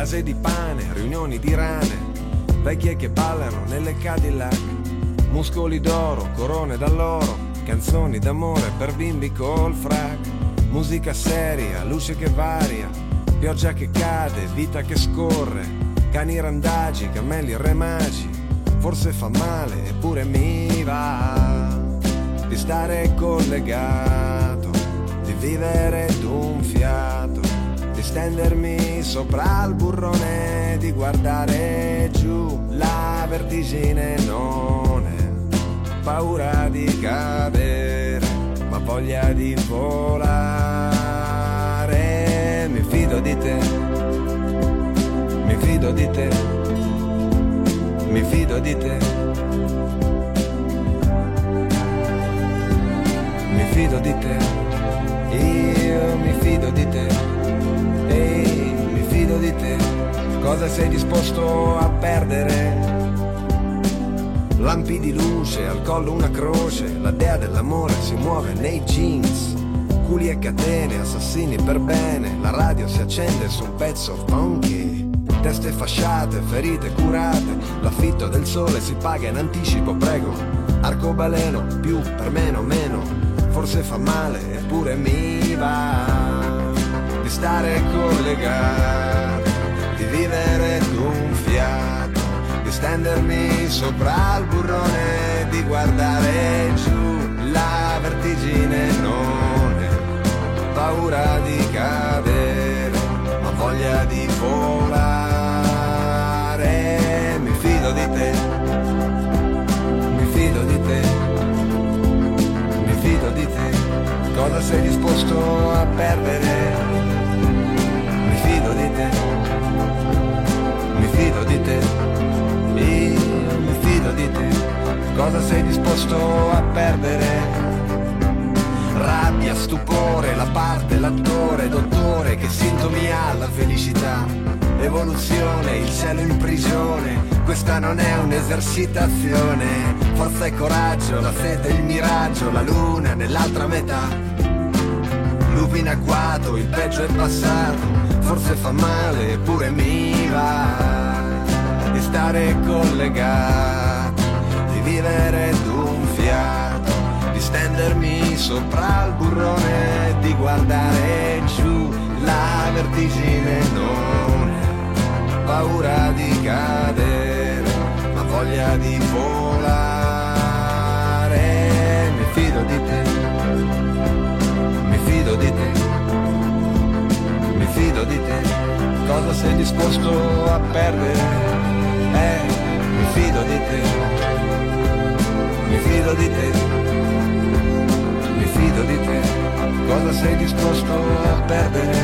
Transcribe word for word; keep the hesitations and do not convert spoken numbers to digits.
case di pane, riunioni di rane, vecchie che ballano nelle Cadillac, muscoli d'oro, corone d'alloro, canzoni d'amore per bimbi col frac, musica seria, luce che varia, pioggia che cade, vita che scorre, cani randagi, cammelli remagi, forse fa male eppure mi va di stare collegato, di vivere d'un fiato, di stendermi sopra il burrone, di guardare giù, la vertigine non è paura di cadere, ma voglia di volare. Mi fido di te, mi fido di te, mi fido di te, mi fido di te, io mi fido di te, ehi, mi fido di te. Cosa sei disposto a perdere? Lampi di luce, al collo una croce, la dea dell'amore si muove nei jeans, culi e catene, assassini per bene, la radio si accende su un pezzo funky, teste fasciate, ferite curate, l'affitto del sole si paga in anticipo, prego, arcobaleno, più per meno meno, forse fa male eppure mi va di stare collegato, di vivere d'un fiato, di stendermi sopra il burrone, di guardare giù, la vertigine non è paura di cadere, ma voglia di volare. Mi fido di te, mi fido di te, mi fido di te. Cosa sei disposto a perdere? Mi fido di te, mi fido di te, io mi fido di te. Cosa sei disposto a perdere? Rabbia, stupore, la parte, l'attore, dottore, che sintomi ha la felicità? Evoluzione, il cielo in prigione, questa non è un'esercitazione. Forza e coraggio, la sete, il miraggio, la luna nell'altra metà. Lupi in agguato, il peggio è passato, forse fa male eppure mi va di stare collegato, di vivere d'un fiato, di stendermi sopra il burrone, di guardare giù, la vertigine non è paura di cadere, ma voglia di volare. Mi fido di te, mi fido di te, mi fido di te. Cosa sei disposto a perdere? Eh, mi fido di te, mi fido di te, mi fido di te. Cosa sei disposto a perdere?